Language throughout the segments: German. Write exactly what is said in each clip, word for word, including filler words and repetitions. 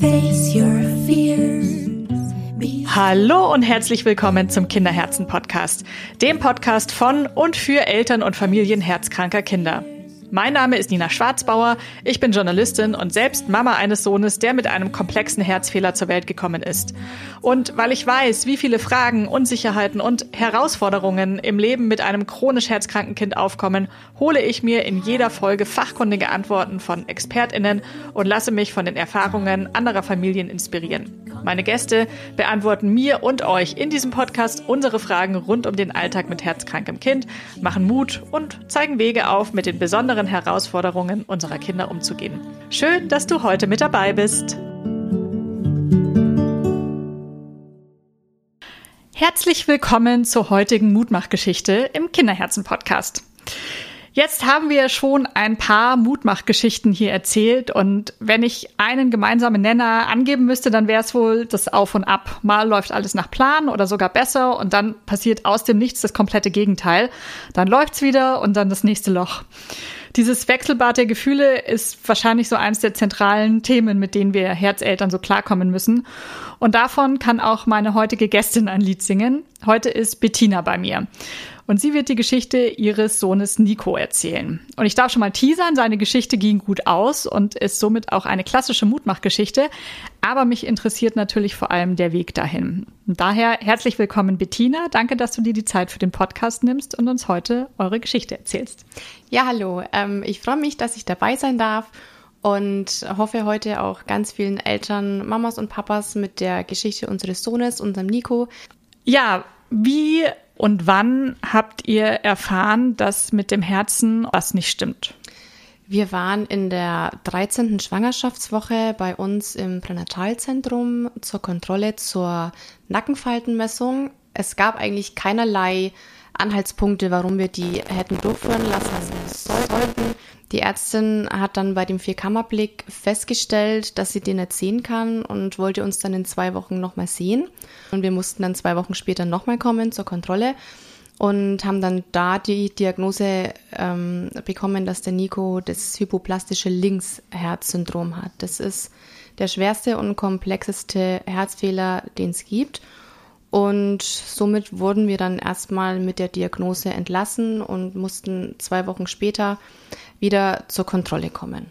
Face your fears. Hallo und herzlich willkommen zum Kinderherzen-Podcast, dem Podcast von und für Eltern und Familien herzkranker Kinder. Mein Name ist Nina Schwarzbauer, ich bin Journalistin und selbst Mama eines Sohnes, der mit einem komplexen Herzfehler zur Welt gekommen ist. Und weil ich weiß, wie viele Fragen, Unsicherheiten und Herausforderungen im Leben mit einem chronisch herzkranken Kind aufkommen, hole ich mir in jeder Folge fachkundige Antworten von ExpertInnen und lasse mich von den Erfahrungen anderer Familien inspirieren. Meine Gäste beantworten mir und euch in diesem Podcast unsere Fragen rund um den Alltag mit herzkrankem Kind, machen Mut und zeigen Wege auf, mit den besonderen Herausforderungen unserer Kinder umzugehen. Schön, dass du heute mit dabei bist. Herzlich willkommen zur heutigen Mutmachgeschichte im Kinderherzen-Podcast. Jetzt haben wir schon ein paar Mutmachgeschichten hier erzählt und wenn ich einen gemeinsamen Nenner angeben müsste, dann wäre es wohl das Auf und Ab. Mal läuft alles nach Plan oder sogar besser und dann passiert aus dem Nichts das komplette Gegenteil. Dann läuft's wieder und dann das nächste Loch. Dieses Wechselbad der Gefühle ist wahrscheinlich so eines der zentralen Themen, mit denen wir Herzeltern so klarkommen müssen. Und davon kann auch meine heutige Gästin ein Lied singen. Heute ist Bettina bei mir. Und sie wird die Geschichte ihres Sohnes Nico erzählen. Und ich darf schon mal teasern, seine Geschichte ging gut aus und ist somit auch eine klassische Mutmachgeschichte. Aber mich interessiert natürlich vor allem der Weg dahin. Und daher herzlich willkommen, Bettina. Danke, dass du dir die Zeit für den Podcast nimmst und uns heute eure Geschichte erzählst. Ja, hallo. Ähm, ich freue mich, dass ich dabei sein darf und hoffe heute auch ganz vielen Eltern, Mamas und Papas mit der Geschichte unseres Sohnes, unserem Nico. Ja, wie und wann habt ihr erfahren, dass mit dem Herzen was nicht stimmt? Wir waren in der dreizehnten Schwangerschaftswoche bei uns im Pränatalzentrum zur Kontrolle zur Nackenfaltenmessung. Es gab eigentlich keinerlei Anhaltspunkte, warum wir die hätten durchführen lassen sollten. Die Ärztin hat dann bei dem Vierkammerblick festgestellt, dass sie den nicht sehen kann und wollte uns dann in zwei Wochen nochmal sehen. Und wir mussten dann zwei Wochen später nochmal kommen zur Kontrolle und haben dann da die Diagnose ähm, bekommen, dass der Nico das hypoplastische Linksherzsyndrom hat. Das ist der schwerste und komplexeste Herzfehler, den es gibt. Und somit wurden wir dann erstmal mit der Diagnose entlassen und mussten zwei Wochen später wieder zur Kontrolle kommen.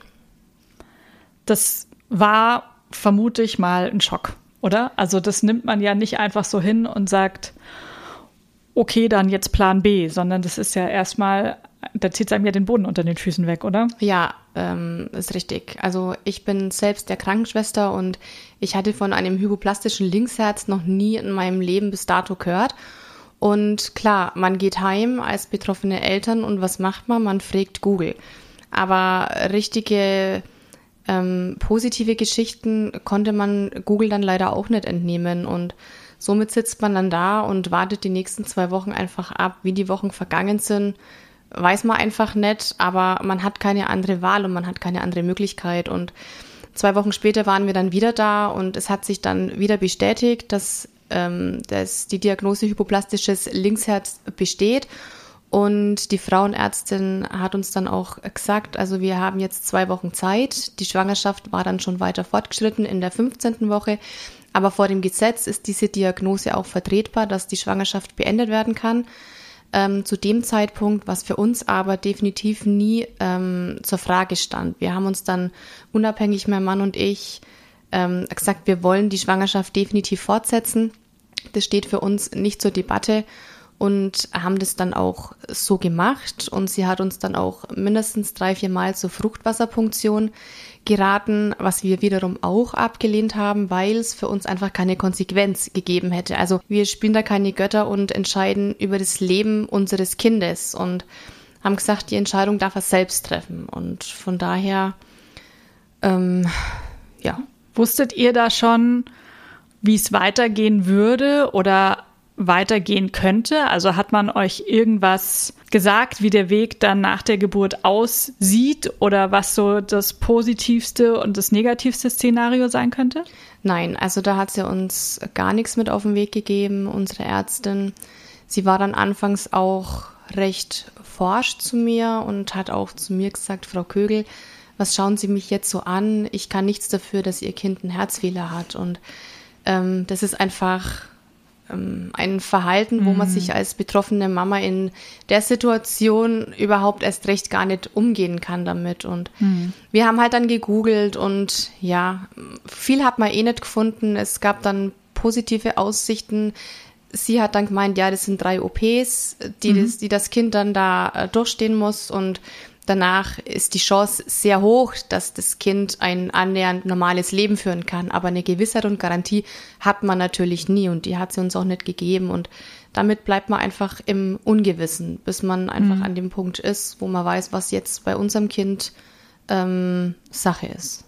Das war, vermute ich mal, ein Schock, oder? Also das nimmt man ja nicht einfach so hin und sagt, okay, dann jetzt Plan B, sondern das ist ja erstmal, da zieht es einem ja den Boden unter den Füßen weg, oder? Ja, ähm, ist richtig. Also ich bin selbst der Krankenschwester und ich hatte von einem hypoplastischen Linksherz noch nie in meinem Leben bis dato gehört. Und klar, man geht heim als betroffene Eltern und was macht man? Man fragt Google. Aber richtige ähm, positive Geschichten konnte man Google dann leider auch nicht entnehmen und somit sitzt man dann da und wartet die nächsten zwei Wochen einfach ab, wie die Wochen vergangen sind. Weiß man einfach nicht, aber man hat keine andere Wahl und man hat keine andere Möglichkeit. Und zwei Wochen später waren wir dann wieder da und es hat sich dann wieder bestätigt, dass, ähm, dass die Diagnose hypoplastisches Linksherz besteht. Und die Frauenärztin hat uns dann auch gesagt, also wir haben jetzt zwei Wochen Zeit. Die Schwangerschaft war dann schon weiter fortgeschritten in der fünfzehnten Woche. Aber vor dem Gesetz ist diese Diagnose auch vertretbar, dass die Schwangerschaft beendet werden kann. Ähm, zu dem Zeitpunkt, was für uns aber definitiv nie ähm, zur Frage stand. Wir haben uns dann unabhängig, mein Mann und ich, ähm, gesagt, wir wollen die Schwangerschaft definitiv fortsetzen. Das steht für uns nicht zur Debatte und haben das dann auch so gemacht. Und sie hat uns dann auch mindestens drei, vier Mal zur Fruchtwasserpunktion geraten, was wir wiederum auch abgelehnt haben, weil es für uns einfach keine Konsequenz gegeben hätte. Also wir spielen da keine Götter und entscheiden über das Leben unseres Kindes und haben gesagt, die Entscheidung darf er selbst treffen. Und von daher, ähm, ja. Wusstet ihr da schon, wie es weitergehen würde oder weitergehen könnte? Also hat man euch irgendwas gesagt, wie der Weg dann nach der Geburt aussieht oder was so das positivste und das negativste Szenario sein könnte? Nein, also da hat sie uns gar nichts mit auf den Weg gegeben, unsere Ärztin. Sie war dann anfangs auch recht forsch zu mir und hat auch zu mir gesagt, Frau Kögel, was schauen Sie mich jetzt so an? Ich kann nichts dafür, dass Ihr Kind einen Herzfehler hat. Und ähm, das ist einfach ähm, ein Verhalten, wo mhm. man sich als betroffene Mama in der Situation überhaupt erst recht gar nicht umgehen kann damit. Und mhm. wir haben halt dann gegoogelt und ja, viel hat man eh nicht gefunden. Es gab dann positive Aussichten. Sie hat dann gemeint, ja, das sind drei O Ps, die, mhm. das, die das Kind dann da äh, durchstehen muss, und danach ist die Chance sehr hoch, dass das Kind ein annähernd normales Leben führen kann. Aber eine Gewissheit und Garantie hat man natürlich nie, und die hat sie uns auch nicht gegeben. Und damit bleibt man einfach im Ungewissen, bis man einfach mhm. an dem Punkt ist, wo man weiß, was jetzt bei unserem Kind ähm, Sache ist.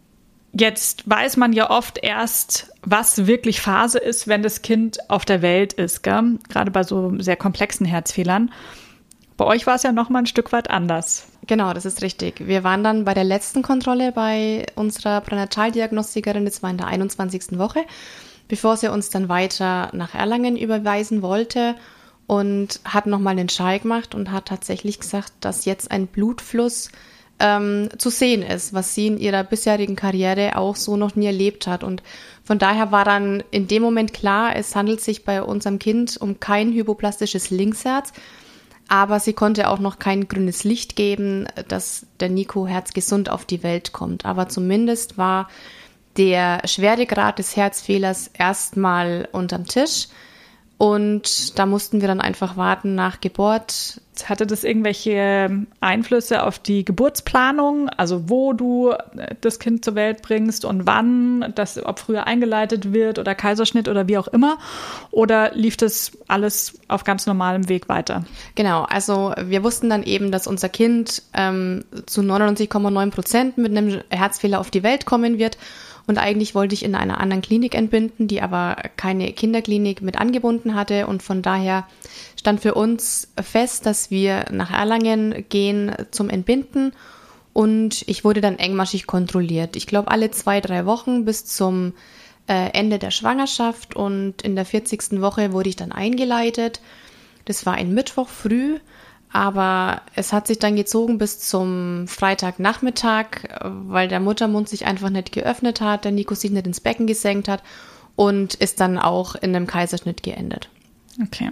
Jetzt weiß man ja oft erst, was wirklich Phase ist, wenn das Kind auf der Welt ist, gell? Gerade bei so sehr komplexen Herzfehlern. Bei euch war es ja noch mal ein Stück weit anders. Genau, das ist richtig. Wir waren dann bei der letzten Kontrolle bei unserer Pränataldiagnostikerin, das war in der einundzwanzigsten Woche, bevor sie uns dann weiter nach Erlangen überweisen wollte, und hat noch mal einen Schall gemacht und hat tatsächlich gesagt, dass jetzt ein Blutfluss Ähm, zu sehen ist, was sie in ihrer bisherigen Karriere auch so noch nie erlebt hat. Und von daher war dann in dem Moment klar, es handelt sich bei unserem Kind um kein hypoplastisches Linksherz, aber sie konnte auch noch kein grünes Licht geben, dass der Nico herzgesund auf die Welt kommt. Aber zumindest war der Schweregrad des Herzfehlers erstmal unterm Tisch. Und da mussten wir dann einfach warten nach Geburt. Hatte das irgendwelche Einflüsse auf die Geburtsplanung? Also wo du das Kind zur Welt bringst und wann, das, ob früher eingeleitet wird oder Kaiserschnitt oder wie auch immer? Oder lief das alles auf ganz normalem Weg weiter? Genau, also wir wussten dann eben, dass unser Kind ähm, zu neunundneunzig Komma neun Prozent mit einem Herzfehler auf die Welt kommen wird. Und eigentlich wollte ich in einer anderen Klinik entbinden, die aber keine Kinderklinik mit angebunden hatte. Und von daher stand für uns fest, dass wir nach Erlangen gehen zum Entbinden. Und ich wurde dann engmaschig kontrolliert. Ich glaube, alle zwei, drei Wochen bis zum äh, Ende der Schwangerschaft. Und in der vierzigsten Woche wurde ich dann eingeleitet. Das war ein Mittwoch früh. Aber es hat sich dann gezogen bis zum Freitagnachmittag, weil der Muttermund sich einfach nicht geöffnet hat, der Nico sich nicht ins Becken gesenkt hat, und ist dann auch in einem Kaiserschnitt geendet. Okay.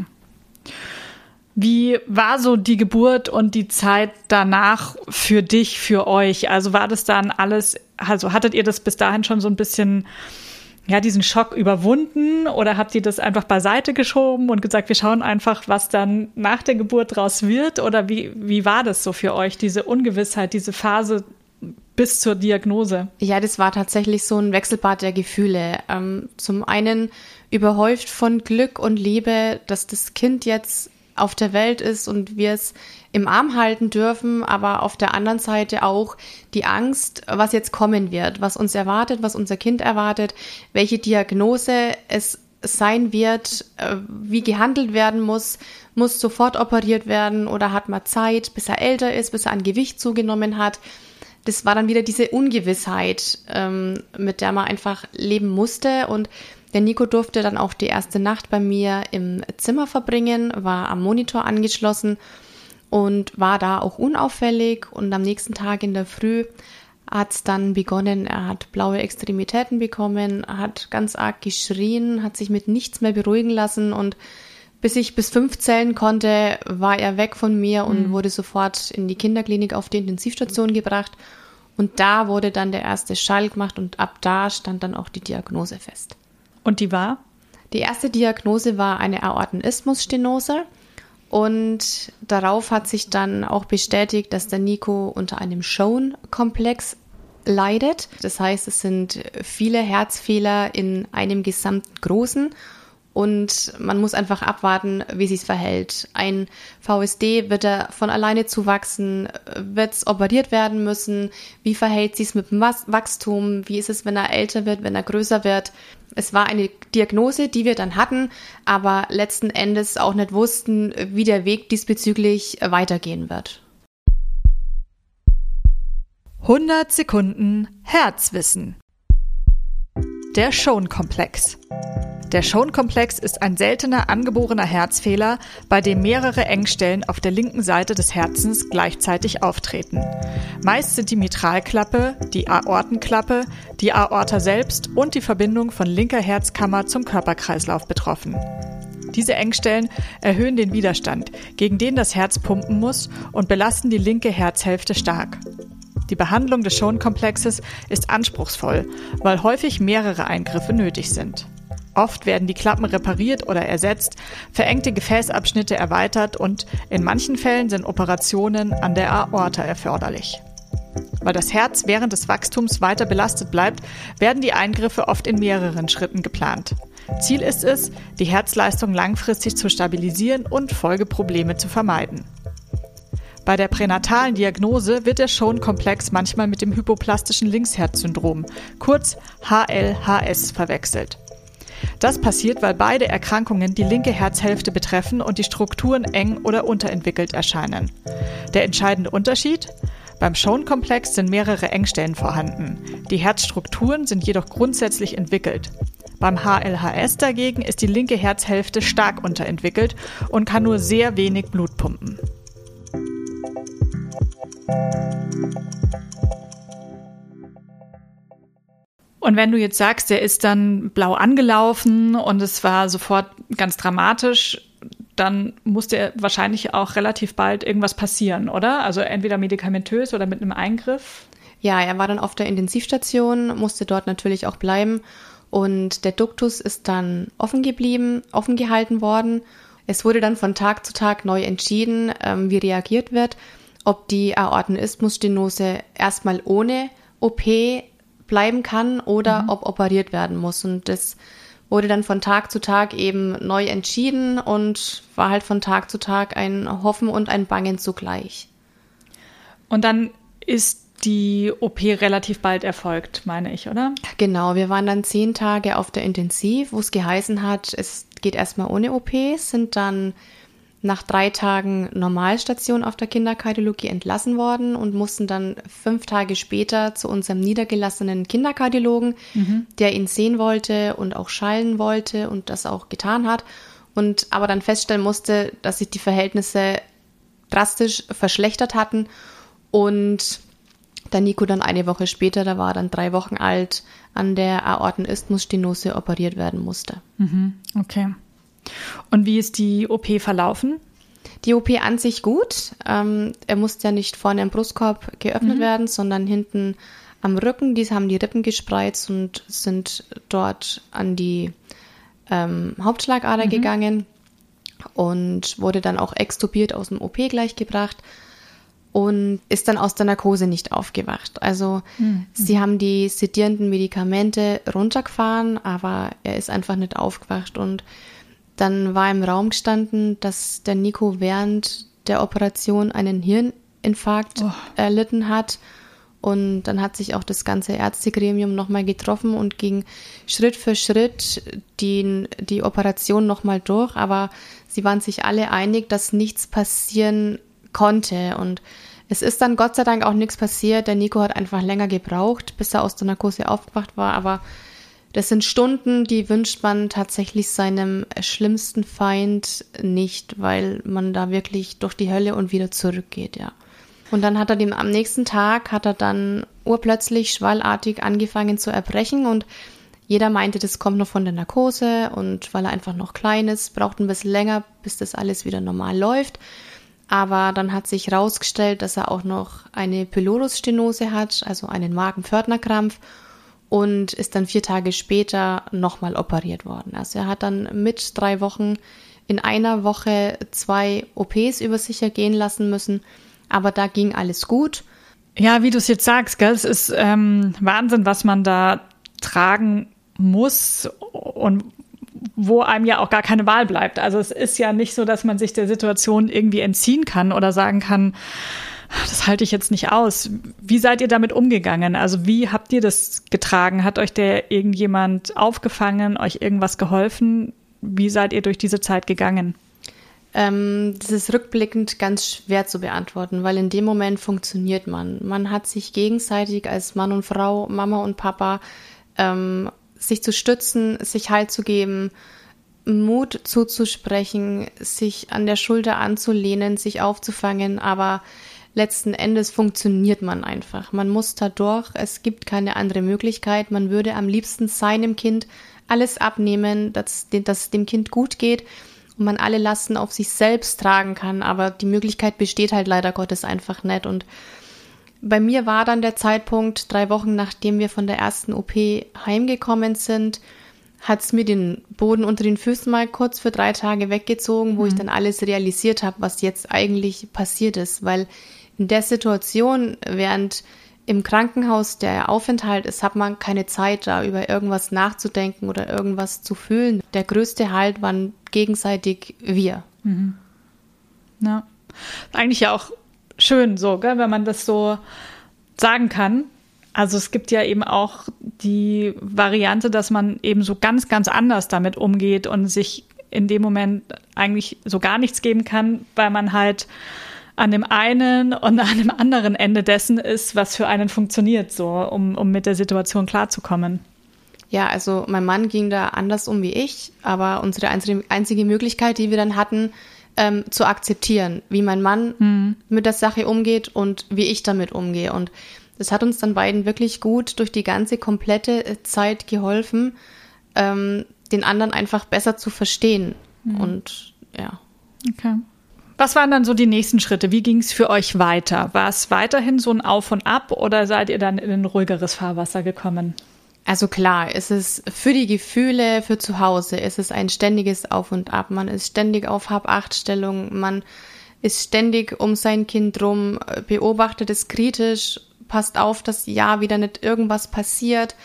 Wie war so die Geburt und die Zeit danach für dich, für euch? Also war das dann alles, also hattet ihr das bis dahin schon so ein bisschen, ja, diesen Schock überwunden, oder habt ihr das einfach beiseite geschoben und gesagt, wir schauen einfach, was dann nach der Geburt draus wird? Oder wie, wie war das so für euch, diese Ungewissheit, diese Phase bis zur Diagnose? Ja, das war tatsächlich so ein Wechselbad der Gefühle. Ähm, zum einen überhäuft von Glück und Liebe, dass das Kind jetzt auf der Welt ist und wir es im Arm halten dürfen, aber auf der anderen Seite auch die Angst, was jetzt kommen wird, was uns erwartet, was unser Kind erwartet, welche Diagnose es sein wird, wie gehandelt werden muss, muss sofort operiert werden oder hat man Zeit, bis er älter ist, bis er an Gewicht zugenommen hat. Das war dann wieder diese Ungewissheit, mit der man einfach leben musste, und der Nico durfte dann auch die erste Nacht bei mir im Zimmer verbringen, war am Monitor angeschlossen und war da auch unauffällig. Und am nächsten Tag in der Früh hat es dann begonnen, er hat blaue Extremitäten bekommen, hat ganz arg geschrien, hat sich mit nichts mehr beruhigen lassen, und bis ich bis fünf zählen konnte, war er weg von mir und mhm. wurde sofort in die Kinderklinik auf die Intensivstation gebracht. Und da wurde dann der erste Schall gemacht, und ab da stand dann auch die Diagnose fest. Und die war? Die erste Diagnose war eine Aortenisthmusstenose, und darauf hat sich dann auch bestätigt, dass der Nico unter einem Shown-Komplex leidet. Das heißt, es sind viele Herzfehler in einem gesamten Großen, und man muss einfach abwarten, wie sich's verhält. Ein V S D, wird er von alleine zuwachsen? Wird es operiert werden müssen? Wie verhält sich's mit dem Wachstum? Wie ist es, wenn er älter wird, wenn er größer wird? Es war eine Diagnose, die wir dann hatten, aber letzten Endes auch nicht wussten, wie der Weg diesbezüglich weitergehen wird. hundert Sekunden Herzwissen. Der Shown-Komplex. Der Schoenkomplex ist ein seltener angeborener Herzfehler, bei dem mehrere Engstellen auf der linken Seite des Herzens gleichzeitig auftreten. Meist sind die Mitralklappe, die Aortenklappe, die Aorta selbst und die Verbindung von linker Herzkammer zum Körperkreislauf betroffen. Diese Engstellen erhöhen den Widerstand, gegen den das Herz pumpen muss, und belasten die linke Herzhälfte stark. Die Behandlung des Schoenkomplexes ist anspruchsvoll, weil häufig mehrere Eingriffe nötig sind. Oft werden die Klappen repariert oder ersetzt, verengte Gefäßabschnitte erweitert und in manchen Fällen sind Operationen an der Aorta erforderlich. Weil das Herz während des Wachstums weiter belastet bleibt, werden die Eingriffe oft in mehreren Schritten geplant. Ziel ist es, die Herzleistung langfristig zu stabilisieren und Folgeprobleme zu vermeiden. Bei der pränatalen Diagnose wird der Schoenkomplex manchmal mit dem hypoplastischen Linksherzsyndrom, kurz H L H S, verwechselt. Das passiert, weil beide Erkrankungen die linke Herzhälfte betreffen und die Strukturen eng oder unterentwickelt erscheinen. Der entscheidende Unterschied? Beim Schoenkomplex sind mehrere Engstellen vorhanden. Die Herzstrukturen sind jedoch grundsätzlich entwickelt. Beim H L H S dagegen ist die linke Herzhälfte stark unterentwickelt und kann nur sehr wenig Blut pumpen. Und wenn du jetzt sagst, der ist dann blau angelaufen und es war sofort ganz dramatisch, dann musste wahrscheinlich auch relativ bald irgendwas passieren, oder? Also entweder medikamentös oder mit einem Eingriff? Ja, er war dann auf der Intensivstation, musste dort natürlich auch bleiben und der Duktus ist dann offen geblieben, offen gehalten worden. Es wurde dann von Tag zu Tag neu entschieden, ähm, wie reagiert wird, ob die Aortenisthmusstenose erstmal ohne O P bleiben kann oder mhm. ob operiert werden muss. Und das wurde dann von Tag zu Tag eben neu entschieden und war halt von Tag zu Tag ein Hoffen und ein Bangen zugleich. Und dann ist die O P relativ bald erfolgt, meine ich, oder? Genau, wir waren dann zehn Tage auf der Intensiv, wo es geheißen hat, es geht erstmal ohne O P, sind dann nach drei Tagen Normalstation auf der Kinderkardiologie entlassen worden und mussten dann fünf Tage später zu unserem niedergelassenen Kinderkardiologen, mhm. der ihn sehen wollte und auch schallen wollte und das auch getan hat. Und aber dann feststellen musste, dass sich die Verhältnisse drastisch verschlechtert hatten und der Nico dann eine Woche später, da war er dann drei Wochen alt, an der Aortenisthmusstenose operiert werden musste. Mhm. Okay. Und wie ist die O P verlaufen? Die O P an sich gut. Ähm, er musste ja nicht vorne am Brustkorb geöffnet mhm. werden, sondern hinten am Rücken. Die haben die Rippen gespreizt und sind dort an die ähm, Hauptschlagader mhm. gegangen und wurde dann auch extubiert aus dem O P gleich gebracht und ist dann aus der Narkose nicht aufgewacht. Also mhm. sie haben die sedierenden Medikamente runtergefahren, aber er ist einfach nicht aufgewacht und dann war im Raum gestanden, dass der Nico während der Operation einen Hirninfarkt oh. erlitten hat. Und dann hat sich auch das ganze Ärztegremium nochmal getroffen und ging Schritt für Schritt die, die Operation nochmal durch. Aber sie waren sich alle einig, dass nichts passieren konnte. Und es ist dann Gott sei Dank auch nichts passiert. Der Nico hat einfach länger gebraucht, bis er aus der Narkose aufgewacht war. Aber das sind Stunden, die wünscht man tatsächlich seinem schlimmsten Feind nicht, weil man da wirklich durch die Hölle und wieder zurückgeht, ja. Und dann hat er dem am nächsten Tag, hat er dann urplötzlich schwallartig angefangen zu erbrechen und jeder meinte, das kommt noch von der Narkose und weil er einfach noch klein ist, braucht ein bisschen länger, bis das alles wieder normal läuft. Aber dann hat sich herausgestellt, dass er auch noch eine Pylorusstenose hat, also einen Magenpförtnerkrampf, und ist dann vier Tage später nochmal operiert worden. Also er hat dann mit drei Wochen in einer Woche zwei O Ps über sich ergehen lassen müssen, aber da ging alles gut. Ja, wie du es jetzt sagst, gell, es ist ähm, Wahnsinn, was man da tragen muss und wo einem ja auch gar keine Wahl bleibt. Also es ist ja nicht so, dass man sich der Situation irgendwie entziehen kann oder sagen kann, das halte ich jetzt nicht aus. Wie seid ihr damit umgegangen? Also wie habt ihr das getragen? Hat euch der irgendjemand aufgefangen, euch irgendwas geholfen? Wie seid ihr durch diese Zeit gegangen? Ähm, das ist rückblickend ganz schwer zu beantworten, weil in dem Moment funktioniert man. Man hat sich gegenseitig als Mann und Frau, Mama und Papa ähm, sich zu stützen, sich Halt zu geben, Mut zuzusprechen, sich an der Schulter anzulehnen, sich aufzufangen, aber letzten Endes funktioniert man einfach. Man muss da durch, es gibt keine andere Möglichkeit. Man würde am liebsten seinem Kind alles abnehmen, dass, dass es dem Kind gut geht und man alle Lasten auf sich selbst tragen kann, aber die Möglichkeit besteht halt leider Gottes einfach nicht. Und bei mir war dann der Zeitpunkt, drei Wochen nachdem wir von der ersten O P heimgekommen sind, hat es mir den Boden unter den Füßen mal kurz für drei Tage weggezogen, wo mhm. ich dann alles realisiert habe, was jetzt eigentlich passiert ist. Weil in der Situation, während im Krankenhaus der Aufenthalt ist, hat man keine Zeit, da über irgendwas nachzudenken oder irgendwas zu fühlen. Der größte Halt waren gegenseitig wir. Mhm. Ja, eigentlich ja auch schön so, gell, wenn man das so sagen kann. Also es gibt ja eben auch die Variante, dass man eben so ganz, ganz anders damit umgeht und sich in dem Moment eigentlich so gar nichts geben kann, weil man halt an dem einen und an dem anderen Ende dessen ist, was für einen funktioniert, so, um, um mit der Situation klarzukommen. Ja, also mein Mann ging da anders um wie ich, aber unsere einzige, einzige Möglichkeit, die wir dann hatten, ähm, zu akzeptieren, wie mein Mann mhm. mit der Sache umgeht und wie ich damit umgehe. Und das hat uns dann beiden wirklich gut durch die ganze komplette Zeit geholfen, ähm, den anderen einfach besser zu verstehen. Mhm. Und ja. Okay. Was waren dann so die nächsten Schritte? Wie ging es für euch weiter? War es weiterhin so ein Auf und Ab oder seid ihr dann in ein ruhigeres Fahrwasser gekommen? Also klar, es ist für die Gefühle, für zu Hause, es ist ein ständiges Auf und Ab. Man ist ständig auf Hab-Acht-Stellung, man ist ständig um sein Kind rum, beobachtet es kritisch, passt auf, dass ja wieder nicht irgendwas passiert.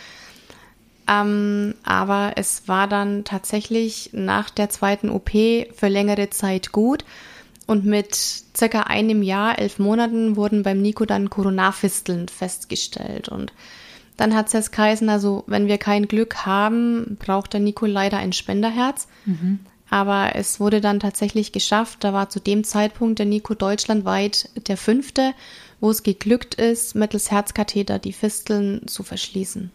Ähm, aber es war dann tatsächlich nach der zweiten O P für längere Zeit gut. Und mit circa einem Jahr, elf Monaten, wurden beim Nico dann Koronarfisteln festgestellt. Und dann hat es jetzt geheißen, also wenn wir kein Glück haben, braucht der Nico leider ein Spenderherz. Mhm. Aber es wurde dann tatsächlich geschafft. Da war zu dem Zeitpunkt der Nico deutschlandweit der fünfte, wo es geglückt ist, mittels Herzkatheter die Fisteln zu verschließen.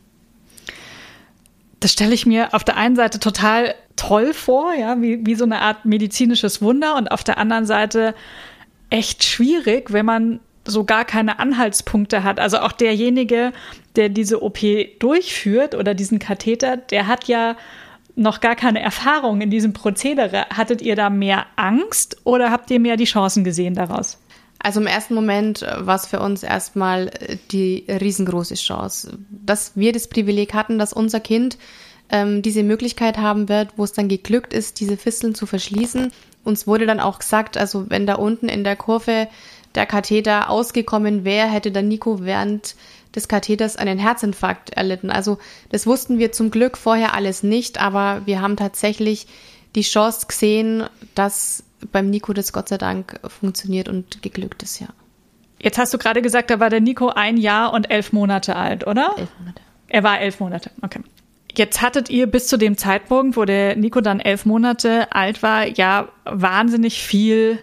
Das stelle ich mir auf der einen Seite total toll vor, ja, wie, wie so eine Art medizinisches Wunder und auf der anderen Seite echt schwierig, wenn man so gar keine Anhaltspunkte hat. Also auch derjenige, der diese O P durchführt oder diesen Katheter, der hat ja noch gar keine Erfahrung in diesem Prozedere. Hattet ihr da mehr Angst oder habt ihr mehr die Chancen gesehen daraus? Also im ersten Moment war es für uns erstmal die riesengroße Chance, dass wir das Privileg hatten, dass unser Kind ähm, diese Möglichkeit haben wird, wo es dann geglückt ist, diese Fisteln zu verschließen. Uns wurde dann auch gesagt, also wenn da unten in der Kurve der Katheter ausgekommen wäre, hätte der Nico während des Katheters einen Herzinfarkt erlitten. Also das wussten wir zum Glück vorher alles nicht, aber wir haben tatsächlich die Chance gesehen, dass beim Nico das Gott sei Dank funktioniert und geglückt ist, ja. Jetzt hast du gerade gesagt, da war der Nico ein Jahr und elf Monate alt, oder? Elf Monate. Er war elf Monate, okay. Jetzt hattet ihr bis zu dem Zeitpunkt, wo der Nico dann elf Monate alt war, ja wahnsinnig viel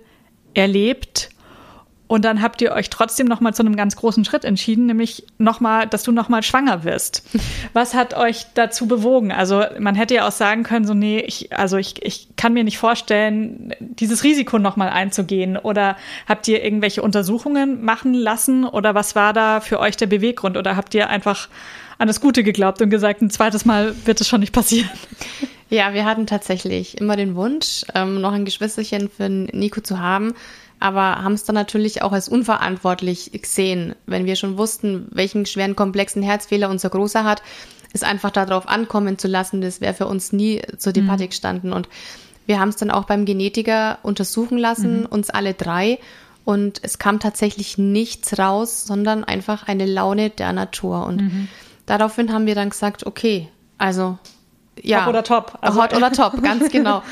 erlebt. Und dann habt ihr euch trotzdem noch mal zu einem ganz großen Schritt entschieden, nämlich noch mal, dass du noch mal schwanger wirst. Was hat euch dazu bewogen? Also man hätte ja auch sagen können, so nee, ich, also ich, ich kann mir nicht vorstellen, dieses Risiko noch mal einzugehen. Oder habt ihr irgendwelche Untersuchungen machen lassen? Oder was war da für euch der Beweggrund? Oder habt ihr einfach an das Gute geglaubt und gesagt, ein zweites Mal wird es schon nicht passieren? Ja, wir hatten tatsächlich immer den Wunsch, ähm, noch ein Geschwisterchen für Nico zu haben. Aber haben es dann natürlich auch als unverantwortlich gesehen, wenn wir schon wussten, welchen schweren, komplexen Herzfehler unser Großer hat, es einfach darauf ankommen zu lassen, das wäre für uns nie zur Debatte gestanden. Und wir haben es dann auch beim Genetiker untersuchen lassen, mhm. uns alle drei. Und es kam tatsächlich nichts raus, sondern einfach eine Laune der Natur. Und mhm. daraufhin haben wir dann gesagt, okay, also ja. Hot oder top. Also, Hot oder top, ganz genau.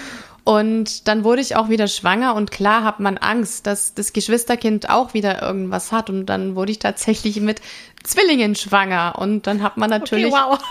Und dann wurde ich auch wieder schwanger und klar hat man Angst, dass das Geschwisterkind auch wieder irgendwas hat. Und dann wurde ich tatsächlich mit Zwillingen schwanger. Und dann hat man natürlich, okay, wow.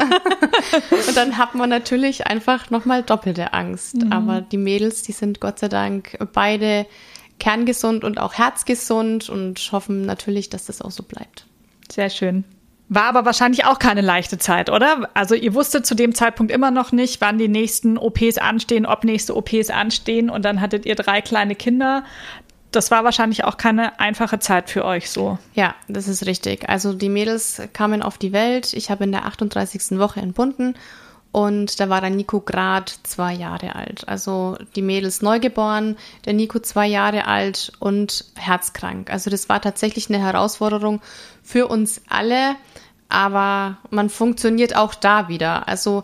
und dann hat man natürlich einfach nochmal doppelte Angst. Mhm. Aber die Mädels, die sind Gott sei Dank beide kerngesund und auch herzgesund und hoffen natürlich, dass das auch so bleibt. Sehr schön. War aber wahrscheinlich auch keine leichte Zeit, oder? Also ihr wusstet zu dem Zeitpunkt immer noch nicht, wann die nächsten O Ps anstehen, ob nächste O Ps anstehen und dann hattet ihr drei kleine Kinder. Das war wahrscheinlich auch keine einfache Zeit für euch so. Ja, das ist richtig. Also die Mädels kamen auf die Welt. Ich habe in der achtunddreißigsten Woche entbunden und da war der Nico gerade zwei Jahre alt. Also die Mädels neugeboren, der Nico zwei Jahre alt und herzkrank. Also das war tatsächlich eine Herausforderung für uns alle, aber man funktioniert auch da wieder. Also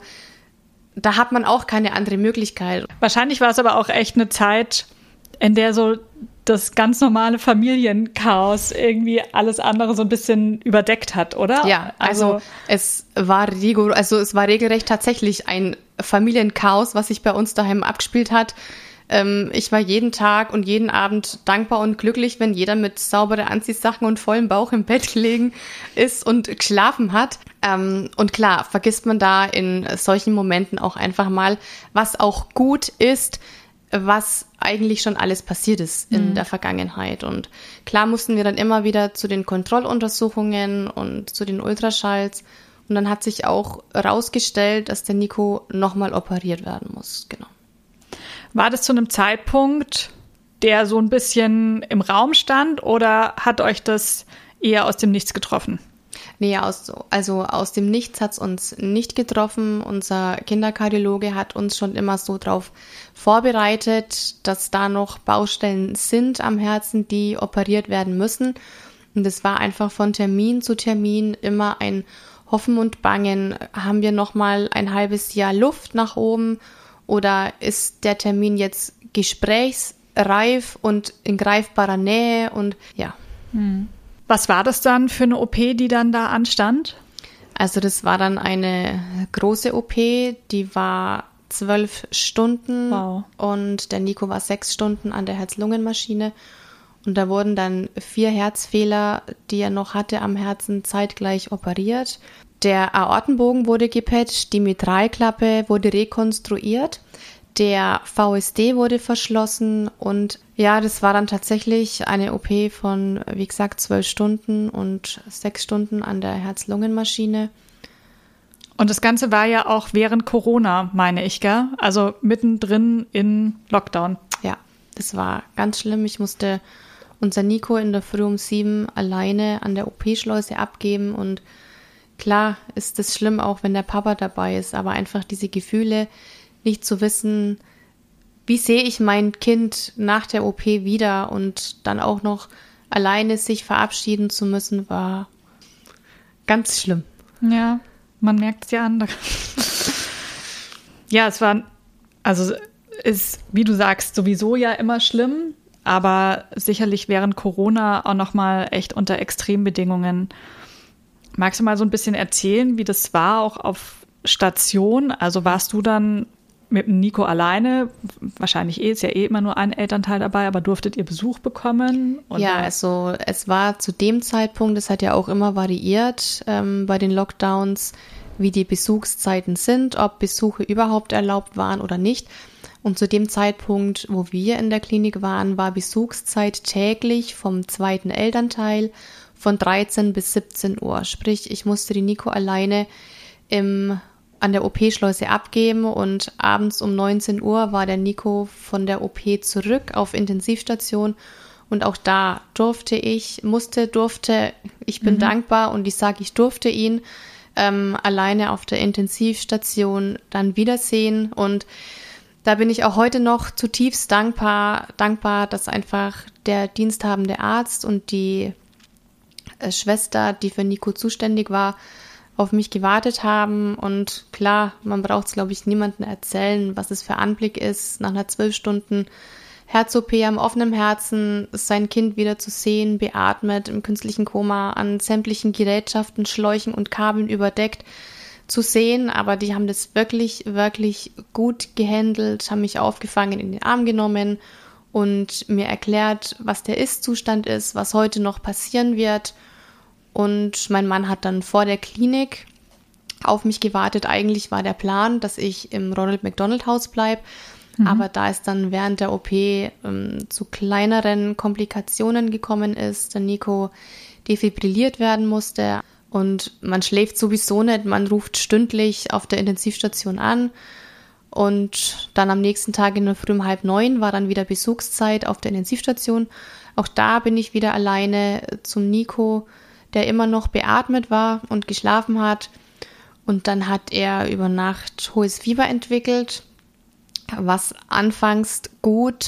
da hat man auch keine andere Möglichkeit. Wahrscheinlich war es aber auch echt eine Zeit, in der so das ganz normale Familienchaos irgendwie alles andere so ein bisschen überdeckt hat, oder? Ja, also, also es war rigor, also es war regelrecht tatsächlich ein Familienchaos, was sich bei uns daheim abgespielt hat. Ähm, ich war jeden Tag und jeden Abend dankbar und glücklich, wenn jeder mit sauberen Anziehsachen und vollem Bauch im Bett gelegen ist und geschlafen hat. Ähm, und klar, vergisst man da in solchen Momenten auch einfach mal, was auch gut ist, was eigentlich schon alles passiert ist in mhm. der Vergangenheit. Und klar mussten wir dann immer wieder zu den Kontrolluntersuchungen und zu den Ultraschalls. Und dann hat sich auch rausgestellt, dass der Nico nochmal operiert werden muss. Genau. War das zu einem Zeitpunkt, der so ein bisschen im Raum stand oder hat euch das eher aus dem Nichts getroffen? Nee, aus, also aus dem Nichts hat es uns nicht getroffen. Unser Kinderkardiologe hat uns schon immer so drauf vorbereitet, dass da noch Baustellen sind am Herzen, die operiert werden müssen. Und es war einfach von Termin zu Termin immer ein Hoffen und Bangen. Haben wir noch mal ein halbes Jahr Luft nach oben oder ist der Termin jetzt gesprächsreif und in greifbarer Nähe? Und ja. Hm. Was war das dann für eine O P, die dann da anstand? Also das war dann eine große O P, die war zwölf Stunden wow. und der Nico war sechs Stunden an der Herz-Lungen-Maschine. Und da wurden dann vier Herzfehler, die er noch hatte am Herzen, zeitgleich operiert. Der Aortenbogen wurde gepatcht, die Mitralklappe wurde rekonstruiert, der V S D wurde verschlossen und ja, das war dann tatsächlich eine O P von, wie gesagt, zwölf Stunden und sechs Stunden an der Herz-Lungen-Maschine. Und das Ganze war ja auch während Corona, meine ich, gell? Also mittendrin in Lockdown. Ja, das war ganz schlimm. Ich musste unser Nico in der Früh um sieben alleine an der O P-Schleuse abgeben und klar ist es schlimm, auch wenn der Papa dabei ist, aber einfach diese Gefühle, nicht zu wissen, wie sehe ich mein Kind nach der O P wieder und dann auch noch alleine sich verabschieden zu müssen, war ganz schlimm. Ja, man merkt es ja andere. Ja, es war, also ist, wie du sagst, sowieso ja immer schlimm, aber sicherlich während Corona auch nochmal echt unter Extrembedingungen. Magst du mal so ein bisschen erzählen, wie das war, auch auf Station? Also warst du dann mit dem Nico alleine? Wahrscheinlich eh, ist ja eh immer nur ein Elternteil dabei, aber durftet ihr Besuch bekommen? Oder? Ja, also es war zu dem Zeitpunkt, es hat ja auch immer variiert ähm, bei den Lockdowns, wie die Besuchszeiten sind, ob Besuche überhaupt erlaubt waren oder nicht. Und zu dem Zeitpunkt, wo wir in der Klinik waren, war Besuchszeit täglich vom zweiten Elternteil von dreizehn bis siebzehn Uhr. Sprich, ich musste die Nico alleine im, an der O P-Schleuse abgeben und abends um neunzehn Uhr war der Nico von der O P zurück auf Intensivstation. Und auch da durfte ich, musste, durfte, ich bin mhm. dankbar und ich sage, ich durfte ihn ähm, alleine auf der Intensivstation dann wiedersehen. Und da bin ich auch heute noch zutiefst dankbar, dankbar, dass einfach der diensthabende Arzt und die äh, Schwester, die für Nico zuständig war, auf mich gewartet haben. Und klar, man braucht es, glaube ich, niemandem erzählen, was es für Anblick ist, nach einer zwölf Stunden Herz-O P am offenen Herzen, sein Kind wieder zu sehen, beatmet, im künstlichen Koma, an sämtlichen Gerätschaften, Schläuchen und Kabeln überdeckt zu sehen. Aber die haben das wirklich, wirklich gut gehandelt, haben mich aufgefangen, in den Arm genommen und mir erklärt, was der Ist-Zustand ist, was heute noch passieren wird. Und mein Mann hat dann vor der Klinik auf mich gewartet. Eigentlich war der Plan, dass ich im Ronald McDonald Haus bleibe. Mhm. Aber da es dann während der O P ähm, zu kleineren Komplikationen gekommen ist, der Nico defibrilliert werden musste Und man schläft sowieso nicht, man ruft stündlich auf der Intensivstation an. Und dann am nächsten Tag in der Früh um halb neun war dann wieder Besuchszeit auf der Intensivstation. Auch da bin ich wieder alleine zum Nico, der immer noch beatmet war und geschlafen hat. Und dann hat er über Nacht hohes Fieber entwickelt, was anfangs gut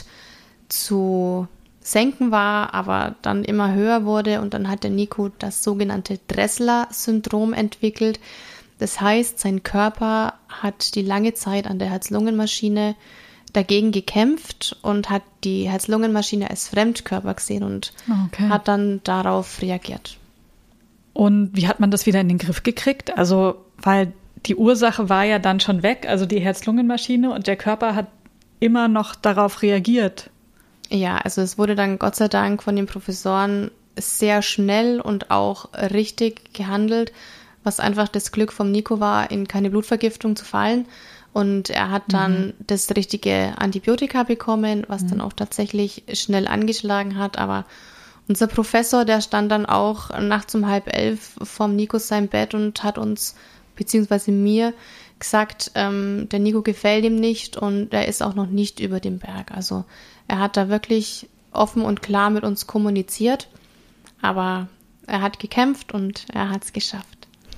zu senken war, aber dann immer höher wurde. Und dann hat der Nico das sogenannte Dressler-Syndrom entwickelt. Das heißt, sein Körper hat die lange Zeit an der Herz-Lungen-Maschine dagegen gekämpft und hat die Herz-Lungen-Maschine als Fremdkörper gesehen und okay. hat dann darauf reagiert. Und wie hat man das wieder in den Griff gekriegt? Also, weil die Ursache war ja dann schon weg, also die Herz-Lungen-Maschine, und der Körper hat immer noch darauf reagiert. Ja, also es wurde dann Gott sei Dank von den Professoren sehr schnell und auch richtig gehandelt, was einfach das Glück vom Nico war, in keine Blutvergiftung zu fallen. Und er hat dann mhm. das richtige Antibiotika bekommen, was mhm. dann auch tatsächlich schnell angeschlagen hat. Aber unser Professor, der stand dann auch nachts um halb elf vorm Nico sein Bett und hat uns, beziehungsweise mir, gesagt, ähm, der Nico gefällt ihm nicht und er ist auch noch nicht über dem Berg. Also er hat da wirklich offen und klar mit uns kommuniziert. Aber er hat gekämpft und er hat es geschafft.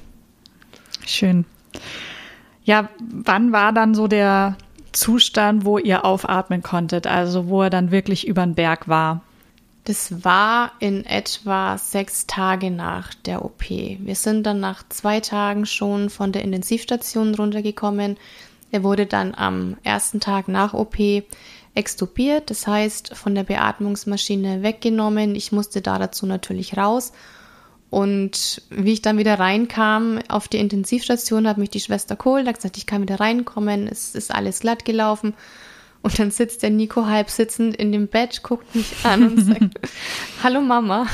Schön. Ja, wann war dann so der Zustand, wo ihr aufatmen konntet, also wo er dann wirklich über den Berg war? Das war in etwa sechs Tage nach der O P. Wir sind dann nach zwei Tagen schon von der Intensivstation runtergekommen. Er wurde dann am ersten Tag nach O P extubiert, das heißt von der Beatmungsmaschine weggenommen. Ich musste da dazu natürlich raus. Und wie ich dann wieder reinkam auf die Intensivstation, hat mich die Schwester geholt, hat gesagt, ich kann wieder reinkommen, es ist alles glatt gelaufen. Und dann sitzt der Nico halb sitzend in dem Bett, guckt mich an und sagt, hallo Mama.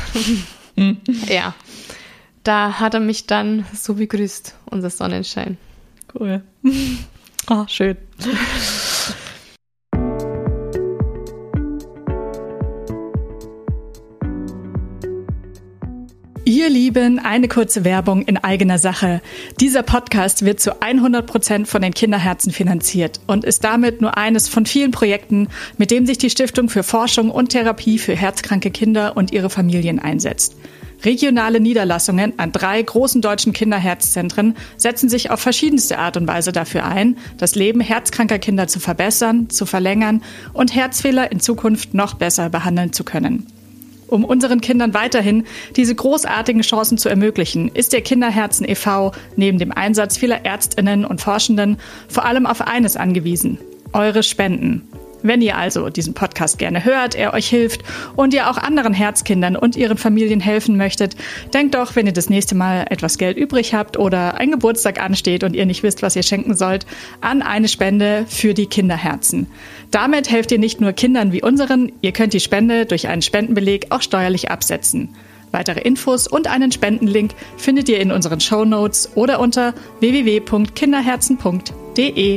Ja, da hat er mich dann so begrüßt, unser Sonnenschein. Cool. Oh, schön. Ihr Lieben, eine kurze Werbung in eigener Sache. Dieser Podcast wird zu hundert Prozent von den Kinderherzen finanziert und ist damit nur eines von vielen Projekten, mit dem sich die Stiftung für Forschung und Therapie für herzkranke Kinder und ihre Familien einsetzt. Regionale Niederlassungen an drei großen deutschen Kinderherzzentren setzen sich auf verschiedenste Art und Weise dafür ein, das Leben herzkranker Kinder zu verbessern, zu verlängern und Herzfehler in Zukunft noch besser behandeln zu können. Um unseren Kindern weiterhin diese großartigen Chancen zu ermöglichen, ist der Kinderherzen e V neben dem Einsatz vieler ÄrztInnen und Forschenden vor allem auf eines angewiesen: eure Spenden. Wenn ihr also diesen Podcast gerne hört, er euch hilft und ihr auch anderen Herzkindern und ihren Familien helfen möchtet, denkt doch, wenn ihr das nächste Mal etwas Geld übrig habt oder ein Geburtstag ansteht und ihr nicht wisst, was ihr schenken sollt, an eine Spende für die Kinderherzen. Damit helft ihr nicht nur Kindern wie unseren, ihr könnt die Spende durch einen Spendenbeleg auch steuerlich absetzen. Weitere Infos und einen Spendenlink findet ihr in unseren Shownotes oder unter w w w punkt kinderherzen punkt d e.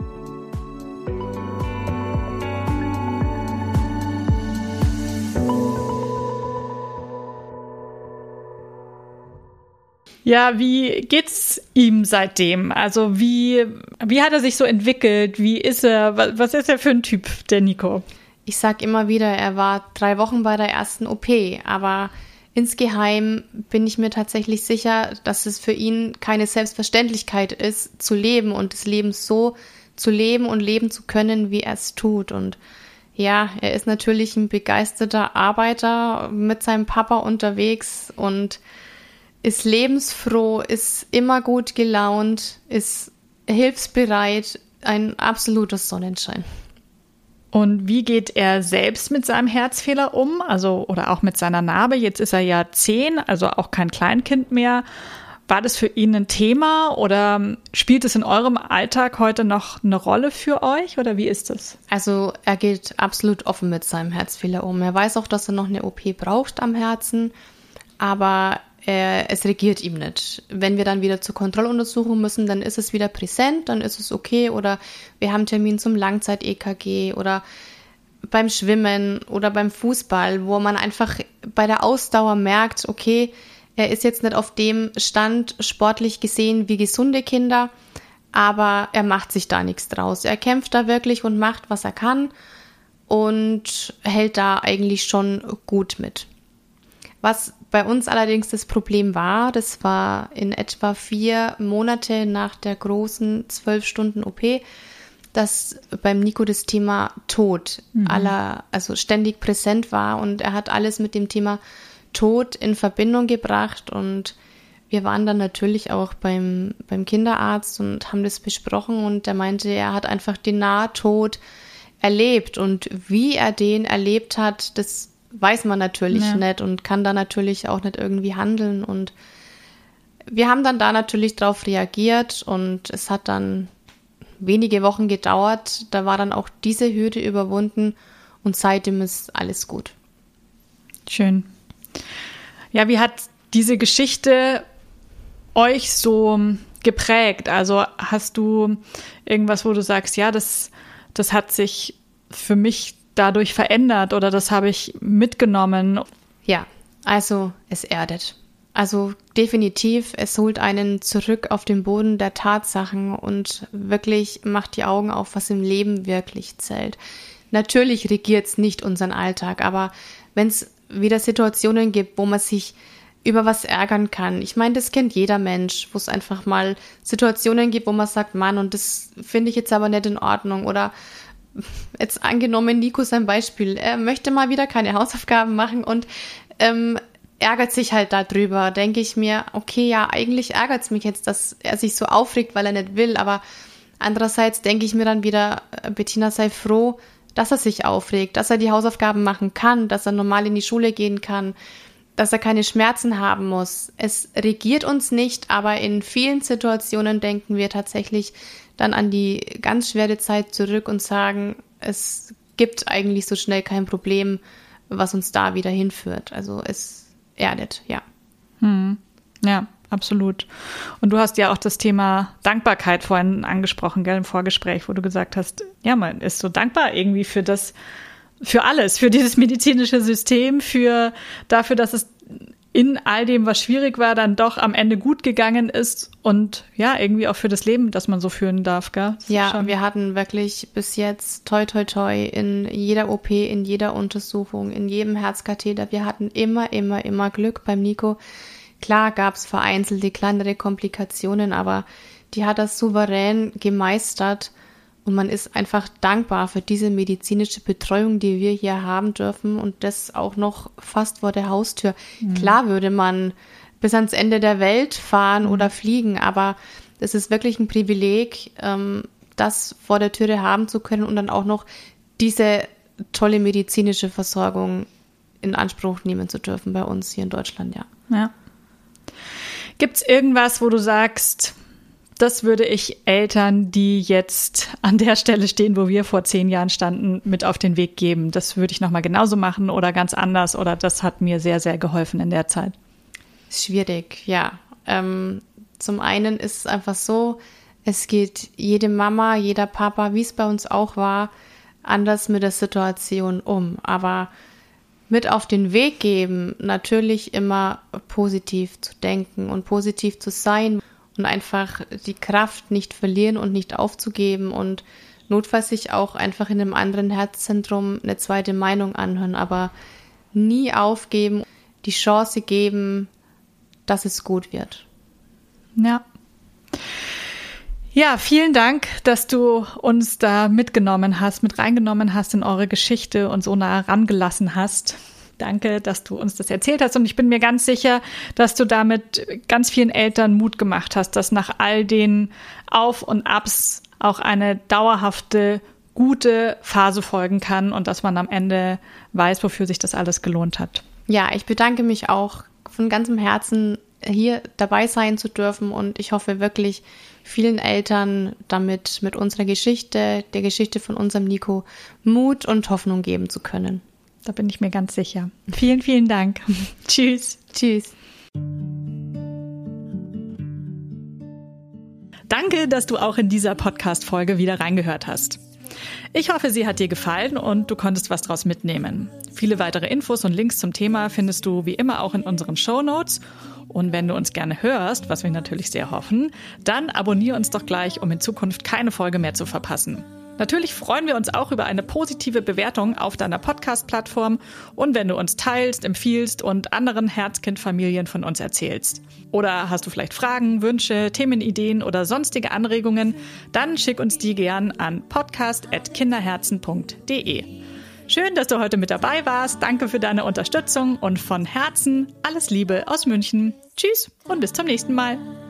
Ja, wie geht's ihm seitdem? Also wie, wie hat er sich so entwickelt? Wie ist er? Was ist er für ein Typ, der Nico? Ich sag immer wieder, er war drei Wochen bei der ersten O P, aber insgeheim bin ich mir tatsächlich sicher, dass es für ihn keine Selbstverständlichkeit ist, zu leben und das Leben so zu leben und leben zu können, wie er es tut. Und ja, er ist natürlich ein begeisterter Arbeiter mit seinem Papa unterwegs und ist lebensfroh, ist immer gut gelaunt, ist hilfsbereit, ein absoluter Sonnenschein. Und wie geht er selbst mit seinem Herzfehler um? Also, oder auch mit seiner Narbe? Jetzt ist er ja zehn, also auch kein Kleinkind mehr. War das für ihn ein Thema oder spielt es in eurem Alltag heute noch eine Rolle für euch oder wie ist das? Also er geht absolut offen mit seinem Herzfehler um. Er weiß auch, dass er noch eine O P braucht am Herzen, aber er, es regiert ihm nicht. Wenn wir dann wieder zur Kontrolluntersuchung müssen, dann ist es wieder präsent, dann ist es okay oder wir haben einen Termin zum Langzeit-E K G oder beim Schwimmen oder beim Fußball, wo man einfach bei der Ausdauer merkt, okay, Er ist jetzt nicht auf dem Stand sportlich gesehen wie gesunde Kinder, aber er macht sich da nichts draus. Er kämpft da wirklich und macht, was er kann und hält da eigentlich schon gut mit. Was bei uns allerdings das Problem war, das war in etwa vier Monate nach der großen zwölf Stunden O P, dass beim Nico das Thema Tod mhm. aller, also ständig präsent war und er hat alles mit dem Thema Tod in Verbindung gebracht und wir waren dann natürlich auch beim, beim Kinderarzt und haben das besprochen und der meinte, er hat einfach den Nahtod erlebt und wie er den erlebt hat, das weiß man natürlich ja. nicht und kann da natürlich auch nicht irgendwie handeln und wir haben dann da natürlich drauf reagiert und es hat dann wenige Wochen gedauert, da war dann auch diese Hürde überwunden und seitdem ist alles gut. Schön. Ja, wie hat diese Geschichte euch so geprägt? Also hast du irgendwas, wo du sagst, ja, das, das hat sich für mich dadurch verändert oder das habe ich mitgenommen? Ja, also es erdet. Also definitiv, es holt einen zurück auf den Boden der Tatsachen und wirklich macht die Augen auf, was im Leben wirklich zählt. Natürlich regiert es nicht unseren Alltag, aber wenn es wieder Situationen gibt, wo man sich über was ärgern kann. Ich meine, das kennt jeder Mensch, wo es einfach mal Situationen gibt, wo man sagt, Mann, und das finde ich jetzt aber nicht in Ordnung. Oder jetzt angenommen, Nico sein Beispiel, er möchte mal wieder keine Hausaufgaben machen und ähm, ärgert sich halt darüber. Denke ich mir, okay, ja, eigentlich ärgert es mich jetzt, dass er sich so aufregt, weil er nicht will. Aber andererseits denke ich mir dann wieder, Bettina, sei froh, dass er sich aufregt, dass er die Hausaufgaben machen kann, dass er normal in die Schule gehen kann, dass er keine Schmerzen haben muss. Es regiert uns nicht, aber in vielen Situationen denken wir tatsächlich dann an die ganz schwere Zeit zurück und sagen, es gibt eigentlich so schnell kein Problem, was uns da wieder hinführt. Also es erdet, ja. Hm. Ja, absolut. Und du hast ja auch das Thema Dankbarkeit vorhin angesprochen, gell, im Vorgespräch, wo du gesagt hast, ja, man ist so dankbar irgendwie für das, für alles, für dieses medizinische System, für dafür, dass es in all dem, was schwierig war, dann doch am Ende gut gegangen ist und ja, irgendwie auch für das Leben, das man so führen darf, gell? Ja, schon. Wir hatten wirklich bis jetzt toi toi toi in jeder O P, in jeder Untersuchung, in jedem Herzkatheter. Wir hatten immer, immer, immer Glück beim Nico. Klar gab es vereinzelte kleinere Komplikationen, aber die hat das souverän gemeistert. Und man ist einfach dankbar für diese medizinische Betreuung, die wir hier haben dürfen und das auch noch fast vor der Haustür. Mhm. Klar würde man bis ans Ende der Welt fahren mhm. oder fliegen, aber es ist wirklich ein Privileg, das vor der Türe haben zu können und dann auch noch diese tolle medizinische Versorgung in Anspruch nehmen zu dürfen bei uns hier in Deutschland, ja. Ja. Gibt's irgendwas, wo du sagst, das würde ich Eltern, die jetzt an der Stelle stehen, wo wir vor zehn Jahren standen, mit auf den Weg geben? Das würde ich nochmal genauso machen oder ganz anders oder das hat mir sehr, sehr geholfen in der Zeit. Schwierig, ja. Ähm, zum einen ist es einfach so, es geht jede Mama, jeder Papa, wie es bei uns auch war, anders mit der Situation um. Aber mit auf den Weg geben, natürlich immer positiv zu denken und positiv zu sein. Und einfach die Kraft nicht verlieren und nicht aufzugeben und notfalls sich auch einfach in einem anderen Herzzentrum eine zweite Meinung anhören, aber nie aufgeben, die Chance geben, dass es gut wird. Ja. Ja, vielen Dank, dass du uns da mitgenommen hast, mit reingenommen hast in eure Geschichte und so nah rangelassen hast. Danke, dass du uns das erzählt hast und ich bin mir ganz sicher, dass du damit ganz vielen Eltern Mut gemacht hast, dass nach all den Auf und Abs auch eine dauerhafte, gute Phase folgen kann und dass man am Ende weiß, wofür sich das alles gelohnt hat. Ja, ich bedanke mich auch von ganzem Herzen, hier dabei sein zu dürfen und ich hoffe wirklich, vielen Eltern damit mit unserer Geschichte, der Geschichte von unserem Nico, Mut und Hoffnung geben zu können. Da bin ich mir ganz sicher. Vielen, vielen Dank. Tschüss. Tschüss. Danke, dass du auch in dieser Podcast-Folge wieder reingehört hast. Ich hoffe, sie hat dir gefallen und du konntest was draus mitnehmen. Viele weitere Infos und Links zum Thema findest du wie immer auch in unseren Shownotes. Und wenn du uns gerne hörst, was wir natürlich sehr hoffen, dann abonniere uns doch gleich, um in Zukunft keine Folge mehr zu verpassen. Natürlich freuen wir uns auch über eine positive Bewertung auf deiner Podcast-Plattform und wenn du uns teilst, empfiehlst und anderen Herzkind-Familien von uns erzählst. Oder hast du vielleicht Fragen, Wünsche, Themenideen oder sonstige Anregungen, dann schick uns die gern an podcast at kinderherzen punkt de. Schön, dass du heute mit dabei warst. Danke für deine Unterstützung und von Herzen alles Liebe aus München. Tschüss und bis zum nächsten Mal.